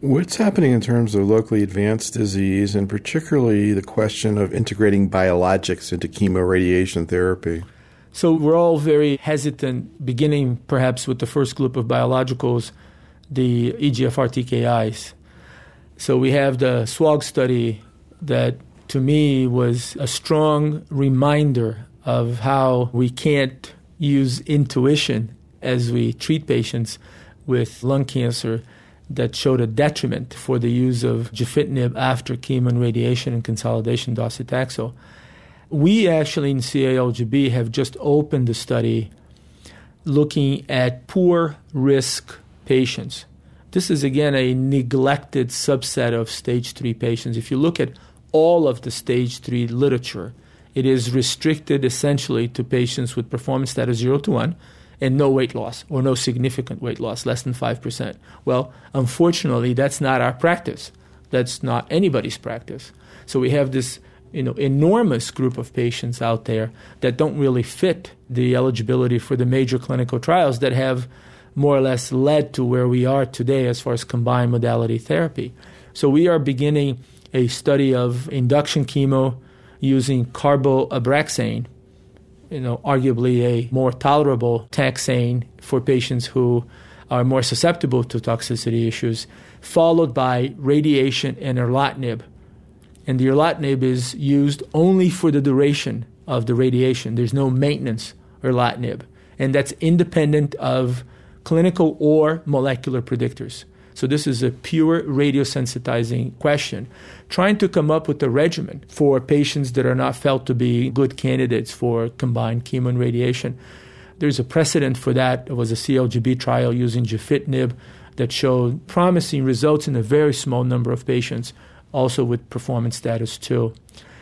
What's happening in terms of locally advanced disease, and particularly the question of integrating biologics into chemoradiation therapy? So we're all very hesitant, beginning perhaps with the first group of biologicals, the EGFR TKIs. So we have the SWOG study that, to me, was a strong reminder of how we can't use intuition as we treat patients with lung cancer, that showed a detriment for the use of gefitinib after chemo and radiation and consolidation docetaxel. We actually in CALGB have just opened the study looking at poor risk patients. This is, again, a neglected subset of stage 3 patients. If you look at all of the stage 3 literature, it is restricted essentially to patients with performance status 0 to 1 and no weight loss or no significant weight loss, less than 5%. Well, unfortunately, that's not our practice. That's not anybody's practice. So we have this enormous group of patients out there that don't really fit the eligibility for the major clinical trials that have more or less led to where we are today as far as combined modality therapy. So we are beginning a study of induction chemo using carboabraxane, arguably a more tolerable taxane for patients who are more susceptible to toxicity issues, followed by radiation and erlotinib. And the erlotinib is used only for the duration of the radiation. There's no maintenance erlotinib. And that's independent of clinical or molecular predictors. So this is a pure radiosensitizing question, trying to come up with a regimen for patients that are not felt to be good candidates for combined chemo and radiation. There's a precedent for that. It was a CLGB trial using gefitinib that showed promising results in a very small number of patients, also with performance status 2.